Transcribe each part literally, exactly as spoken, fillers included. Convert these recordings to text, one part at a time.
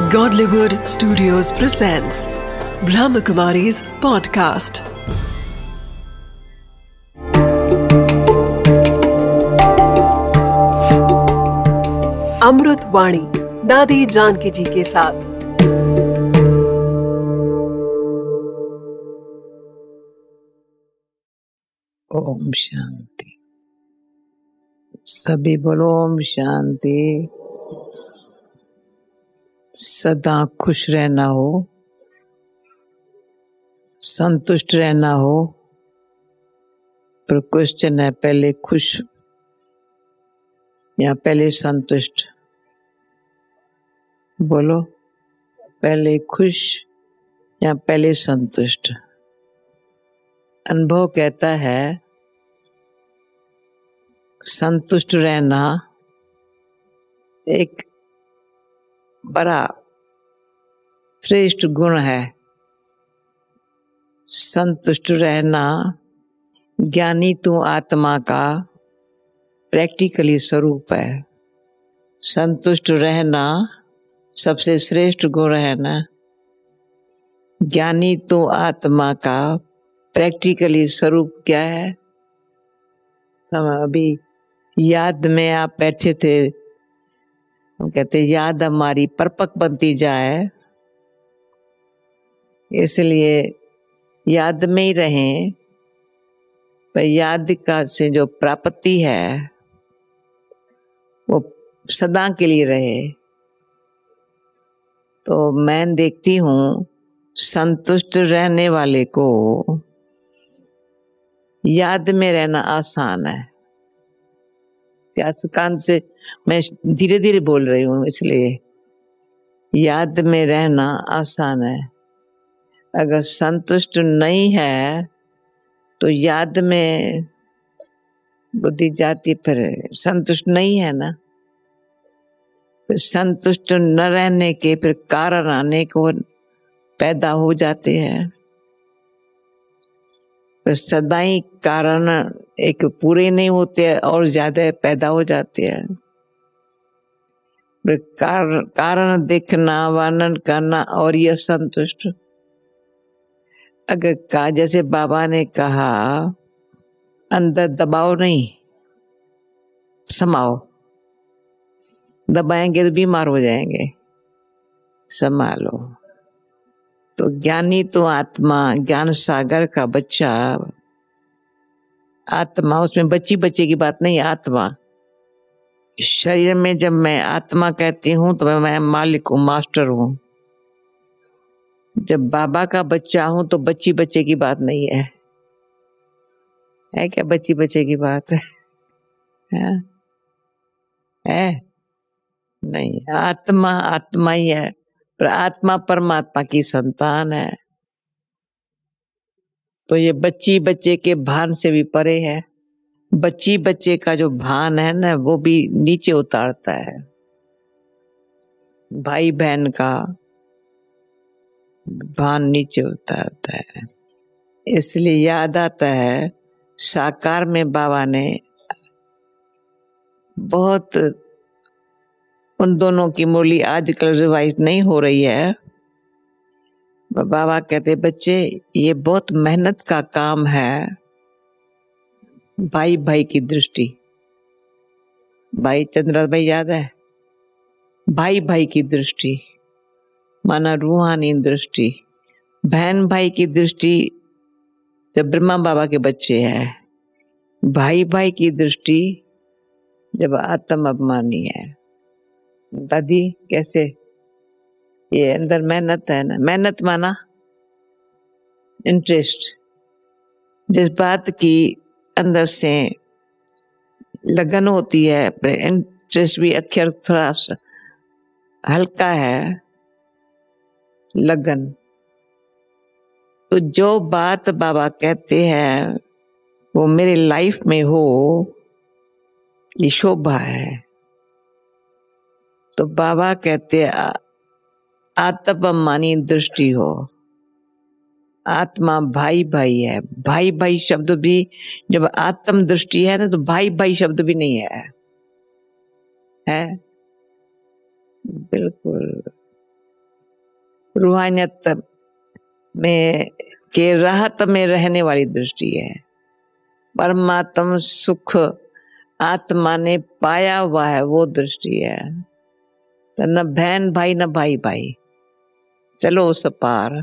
Godlywood Studios presents Brahmakumari's podcast. अमृत वाणी दादी जानकी जी के साथ। ओम शांति। सभी बोलो ओम शांति। सदा खुश रहना हो, संतुष्ट रहना हो। पर क्वेश्चन है, पहले खुश या पहले संतुष्ट? बोलो, पहले खुश या पहले संतुष्ट? अनुभव कहता है संतुष्ट रहना एक बड़ा श्रेष्ठ गुण है। संतुष्ट रहना ज्ञानी तू आत्मा का प्रैक्टिकली स्वरूप है। संतुष्ट रहना सबसे श्रेष्ठ गुण है ना। ज्ञानी तो आत्मा का प्रैक्टिकली स्वरूप क्या है? हम अभी याद में आप बैठे थे, हम कहते याद हमारी परपक बनती जाए, इसलिए याद में ही रहें। पर याद का से जो प्राप्ति है वो सदा के लिए रहे। तो मैं देखती हूँ संतुष्ट रहने वाले को याद में रहना आसान है। क्या सुकान से मैं धीरे धीरे बोल रही हूँ, इसलिए याद में रहना आसान है। अगर संतुष्ट नहीं है तो याद में बुद्धि जाती, फिर संतुष्ट नहीं है ना। फिर संतुष्ट न रहने के फिर कारण आने को पैदा हो जाते हैं। फिर सदाई कारण एक पूरे नहीं होते और ज्यादा पैदा हो जाते हैं। फिर कार, कारण देखना, वर्णन करना और यह संतुष्ट। अगर का जैसे बाबा ने कहा अंदर दबाओ नहीं, समाओ। दबाएंगे तो बीमार हो जाएंगे, संभालो। तो ज्ञानी तो आत्मा, ज्ञान सागर का बच्चा आत्मा, उसमें बच्ची बच्चे की बात नहीं, आत्मा। शरीर में जब मैं आत्मा कहती हूँ तो मैं मालिक हूँ, मास्टर हूँ। जब बाबा का बच्चा हूँ तो बच्ची बच्चे की बात नहीं है। है क्या बच्ची बच्चे की बात है? है, है? नहीं, आत्मा आत्मा ही है। पर आत्मा परमात्मा की संतान है। तो ये बच्ची बच्चे के भान से भी परे है। बच्ची बच्चे का जो भान है ना, वो भी नीचे उतारता है। भाई बहन का भान नीचे उतारता है। इसलिए याद आता है साकार में बाबा ने बहुत, उन दोनों की मुरली आजकल रिवाइज नहीं हो रही है। बाबा कहते बच्चे ये बहुत मेहनत का काम है। भाई भाई की दृष्टि, भाई चंद्र भाई याद है? भाई भाई की दृष्टि माना रूहानी दृष्टि। बहन भाई की दृष्टि जब ब्रह्मा बाबा के बच्चे हैं। भाई भाई की दृष्टि जब आत्म अभिमानी है। दादी कैसे? ये अंदर मेहनत है ना। मेहनत माना इंटरेस्ट, जिस बात की अंदर से लगन होती है, इंटरेस्ट भी अक्षर थोड़ा हल्का है, लगन। तो जो बात बाबा कहते हैं वो मेरे लाइफ में हो, ये शोभा है। तो बाबा कहते आत्ममानी दृष्टि हो। आत्मा भाई भाई है। भाई भाई शब्द भी जब आत्म दृष्टि है ना, तो भाई भाई शब्द भी नहीं है, है? बिल्कुल रूहानियत में के राहत में रहने वाली दृष्टि है। परमात्म सुख आत्मा ने पाया हुआ है, वो दृष्टि है। तो न बहन भाई न भाई भाई, चलो उस पार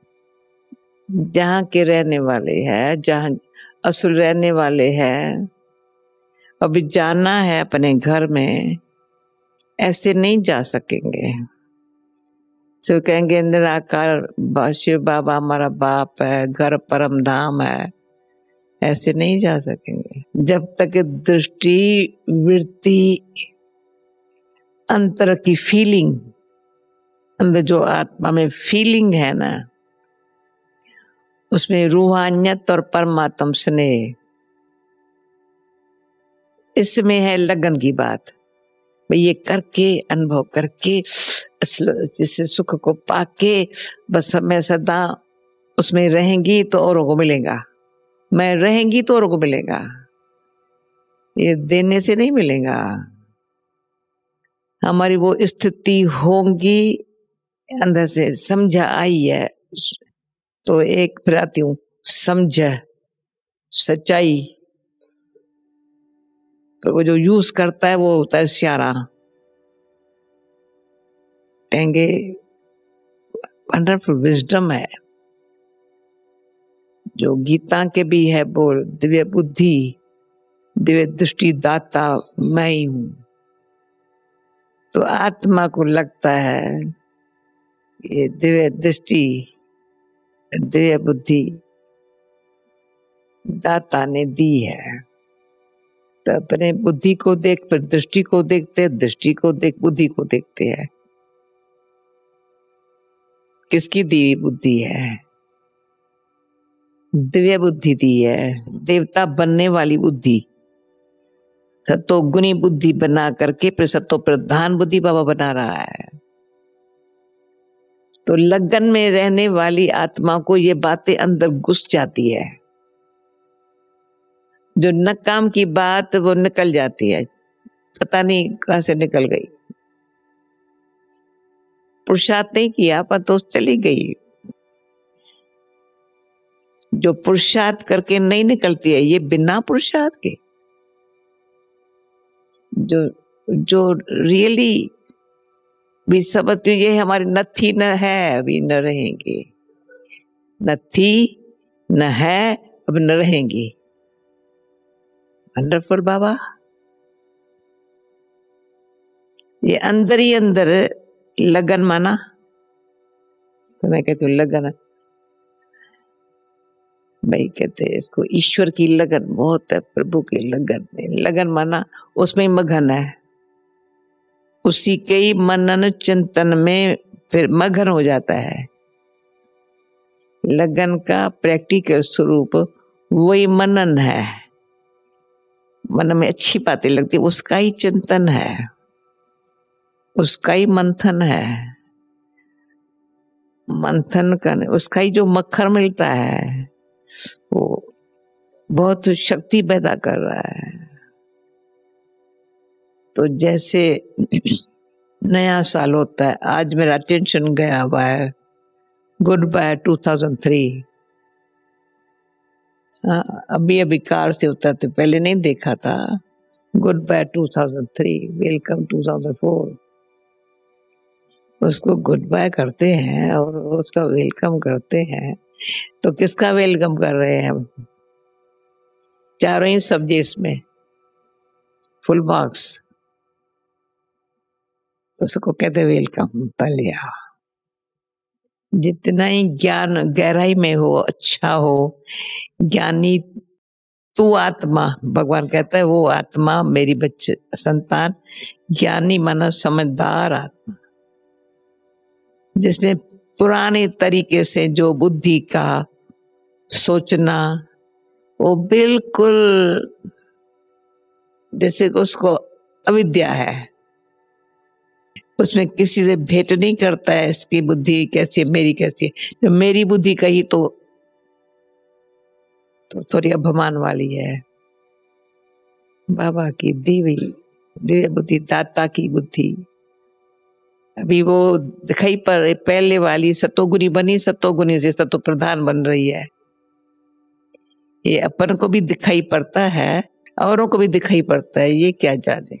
जहाँ के रहने वाले हैं, जहाँ असुर रहने वाले हैं। अभी जाना है अपने घर में, ऐसे नहीं जा सकेंगे। सिर्फ कहेंगे निराकार शिव बाबा हमारा बाप है, घर परम धाम है, ऐसे नहीं जा सकेंगे जब तक दृष्टि वृत्ति अंतर की फीलिंग, अंदर जो आत्मा में फीलिंग है ना, उसमें रूहानियत और परमात्म स्नेह, इसमें है लगन की बात। भाई ये करके अनुभव करके जिससे सुख को पाके बस मैं सदा उसमें रहेंगी तो औरों को मिलेगा, मैं रहेंगी तो औरों को मिलेगा, ये देने से नहीं मिलेगा। हमारी वो स्थिति होंगी, अंदर से समझ आई है तो एक फिर आती हूँ समझ सच्चाई, तो वो जो यूज करता है वो होता है सियारा। कहेंगे वंडरफुल विजडम है जो गीता के भी है, बोल दिव्य बुद्धि दिव्य दृष्टि दाता मैं ही हूं। तो आत्मा को लगता है ये दिव्य दृष्टि दिव्य बुद्धि दाता ने दी है। तो अपने बुद्धि को देख फिर दृष्टि को देखते, दृष्टि को देख बुद्धि को देखते हैं। किसकी दी हुई बुद्धि है? दिव्य बुद्धि दी है, देवता बनने वाली बुद्धि, सत्तो गुणी बुद्धि बना करके फिर सत्तो प्रधान बुद्धि बाबा बना रहा है। तो लगन में रहने वाली आत्मा को ये बातें अंदर घुस जाती है, जो न काम की बात वो निकल जाती है, पता नहीं कहां से निकल गई, पुरुषार्थ नहीं किया पर तो चली गई। जो पुरुषार्थ करके नहीं निकलती है, ये बिना पुरुषार्थ के जो जो रियली भी समझती, ये हमारी न थी न है, अभी न रहेंगे, न थी न है अब न रहेंगी। वंडरफुल बाबा, ये अंदर ही अंदर लगन माना। तो मैं कहती हूँ लगन, भाई कहते हैं इसको ईश्वर की लगन बहुत है, प्रभु की लगन में, लगन माना उसमें मगन है, उसी के ही मनन चिंतन में फिर मगन हो जाता है। लगन का प्रैक्टिकल स्वरूप वही मनन है, मन में अच्छी बातें लगती, उसका ही चिंतन है, उसका ही मंथन है, मंथन करने उसका ही जो मक्खर मिलता है वो बहुत शक्ति पैदा कर रहा है। तो जैसे नया साल होता है, आज मेरा टेंशन गया हुआ है, good bye two thousand three. अभी अभी कार से उतरते पहले नहीं देखा था, good bye two thousand three, welcome two thousand four. उसको गुड बाय करते हैं और उसका वेलकम करते हैं, तो किसका वेलकम कर रहे हैं हम? चारों ही सब्जेक्ट्स में फुल मार्क्स, उसको कहते वेलकम पलिया। जितना ही ज्ञान गहराई में हो, अच्छा हो, ज्ञानी तू आत्मा, भगवान कहता है वो आत्मा मेरी बच्चे संतान, ज्ञानी माना समझदार आत्मा, जिसमें पुराने तरीके से जो बुद्धि का सोचना वो बिल्कुल जैसे उसको अविद्या है, उसमें किसी से भेंट नहीं करता है इसकी बुद्धि कैसी है, मेरी कैसी है। जो मेरी बुद्धि कही तो, तो थोड़ी अभिमान वाली है। बाबा की दी हुई दिव्य बुद्धि, दाता की बुद्धि, अभी वो दिखाई पर पहले वाली सतोगुनी बनी, सतोगुनी से सतो प्रधान बन रही है। ये अपन को भी दिखाई पड़ता है, औरों को भी दिखाई पड़ता है, ये क्या जाने।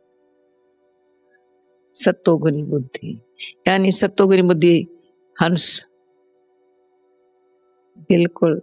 सतोगुनी बुद्धि यानी सतोगुनी बुद्धि हंस, बिल्कुल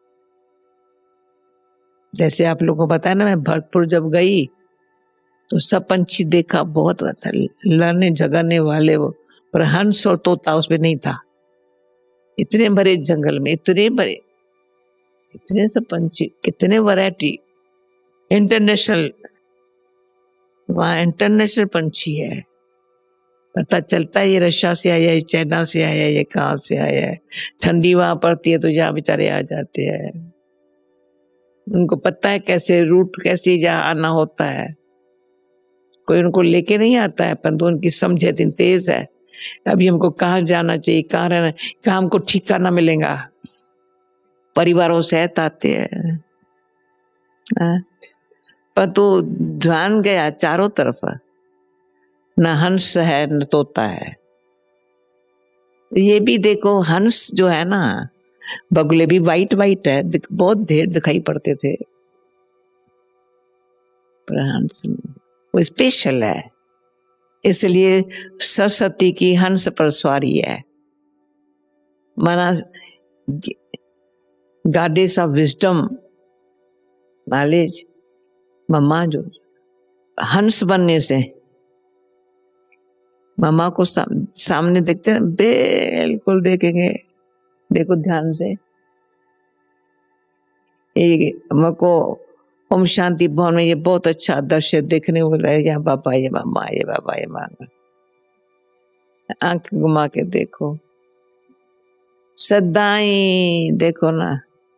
जैसे आप लोगों को बताया ना, मैं भरतपुर जब गई तो सब पंछी देखा, बहुत था, लड़ने झगड़ने वाले वो, पर हंस और तोता उसमें नहीं था। इतने बड़े जंगल में इतने बड़े, इतने सब पंछी, कितने वैरायटी, इंटरनेशनल, वहाँ इंटरनेशनल पंछी है। पता चलता है ये रशिया से आया है, चाइना से आया है, ये कहाँ से आया है। ठंडी वहां पड़ती है तो यहाँ बेचारे आ जाते हैं। उनको पता है कैसे रूट, कैसे यहाँ आना होता है। कोई उनको लेके नहीं आता है, परंतु उनकी समझ इतनी तेज है। अभी हमको कहाँ जाना चाहिए, कहाँ रहना, कहाँ हमको ठिकाना मिलेगा। परिवारों सहित आते हैं, पर तो ध्यान गया चारों तरफ, न हंस है न तोता है। ये भी देखो हंस जो है ना, बगुले भी वाइट वाइट है, बहुत ढेर दिखाई पड़ते थे, पर हंस वो स्पेशल है। इसलिए सरस्वती की हंस पर सवारी है, माना गॉडेस ऑफ विजडम, नॉलेज। मम्मा जो हंस बनने से, मम्मा को साम, सामने देखते हैं, बिल्कुल देखेंगे, देखो ध्यान से। ये हमको ओम शांति भवन में ये बहुत अच्छा दृश्य देखने को मिला है। यहाँ बाबा, ये मामा, ये बाबा, ये मामा, आंख घुमा के देखो, सदाई देखो ना,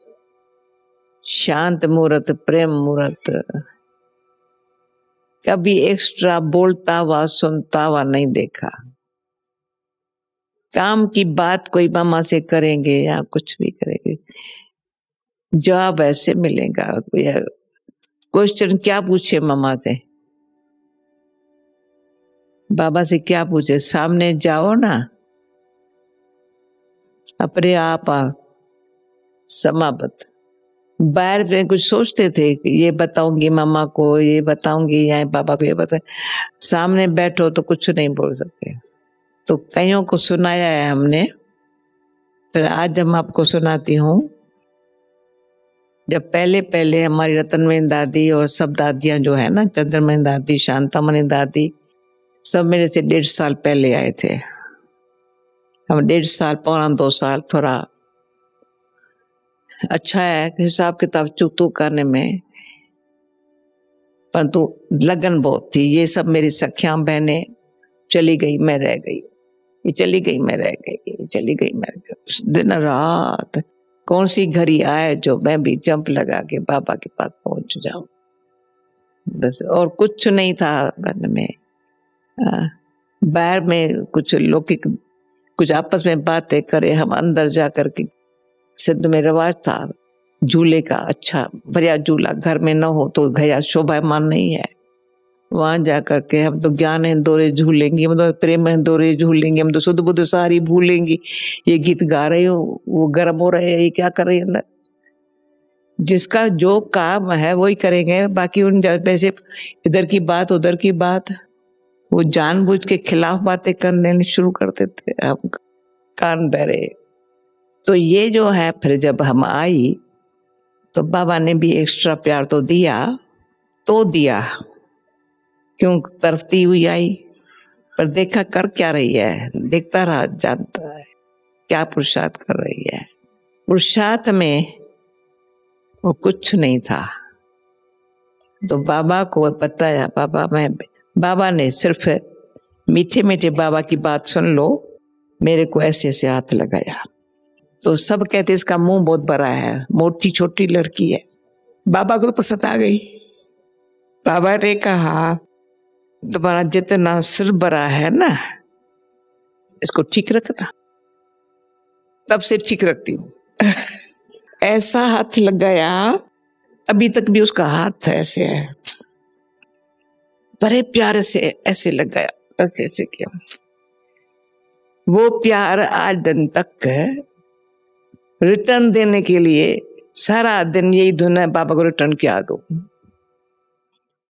शांत मूर्त, प्रेम मूर्त, कभी एक्स्ट्रा बोलता हुआ सुनता हुआ नहीं देखा। काम की बात कोई मामा से करेंगे या कुछ भी करेंगे, जवाब ऐसे मिलेगा। क्वेश्चन क्या पूछे मामा से, बाबा से क्या पूछे, सामने जाओ ना, अपने आप आ, समाप्त। बाहर में कुछ सोचते थे कि ये बताऊंगी मामा को, ये बताऊंगी या बाबा को ये बता, सामने बैठो तो कुछ नहीं बोल सकते। तो कईयों को सुनाया है हमने, फिर आज हम आपको सुनाती हूँ। जब पहले पहले हमारी रतनमणि दादी और सब दादियां जो है ना, चंद्रमणि दादी, शांतामणि दादी, सब मेरे से डेढ़ साल पहले आए थे। हम डेढ़ साल, पौना दो साल, थोड़ा अच्छा है हिसाब किताब चुकतू करने में, परंतु लगन बहुत थी। ये सब मेरी सखियां बहनें चली गई, मैं रह गई, ये चली गई मैं रह गई, ये चली गई मैं रह गई। दिन रात कौन सी घड़ी आए जो मैं भी जंप लगा के बाबा के पास पहुंच जाऊं, बस। और कुछ नहीं था मन में। बाहर में कुछ लौकिक, कुछ आपस में बातें करे, हम अंदर जा करके, सिंध में रिवाज था झूले का, अच्छा बढ़िया झूला, घर में न हो तो घया शोभामान नहीं है। वहां जाकर के हम तो ज्ञान हिंदोरे झूलेंगे, हम तो प्रेम हिंदोरे झूलेंगे, हम तो शुद्ध बुद्ध सारी भूलेंगी। ये गीत गा रहे हो, वो गर्म हो रहे हैं, ये क्या कर रहे हैं। जिसका जो काम है वही करेंगे, बाकी उन वैसे इधर की बात उधर की बात, वो जानबूझ के खिलाफ बातें करने शुरू कर देते, हम कान बहरे। तो ये जो है, फिर जब हम आई तो बाबा ने भी एक्स्ट्रा प्यार तो दिया, तो दिया क्यों, तरफती हुई आई, पर देखा कर क्या रही है, देखता रहा, जानता है क्या पुरुषार्थ कर रही है। पुरुषार्थ में वो कुछ नहीं था। तो बाबा को बताया, बाबा मैं, बाबा ने सिर्फ मीठे मीठे बाबा की बात सुन लो, मेरे को ऐसे ऐसे हाथ लगाया। तो सब कहते इसका मुंह बहुत बड़ा है, मोटी छोटी लड़की है। बाबा को तो पसंद आ गई। बाबा ने कहा तुम्हारा जितना सिर बड़ा है ना, इसको ठीक रखना। तब से ठीक रखती हूँ। ऐसा हाथ लगाया, अभी तक भी उसका हाथ ऐसे है, बड़े प्यारे से ऐसे लगाया, ऐसे ऐसे किया। वो प्यार आज दिन तक है। रिटर्न देने के लिए सारा दिन यही धुन है, बाबा को रिटर्न क्या दो।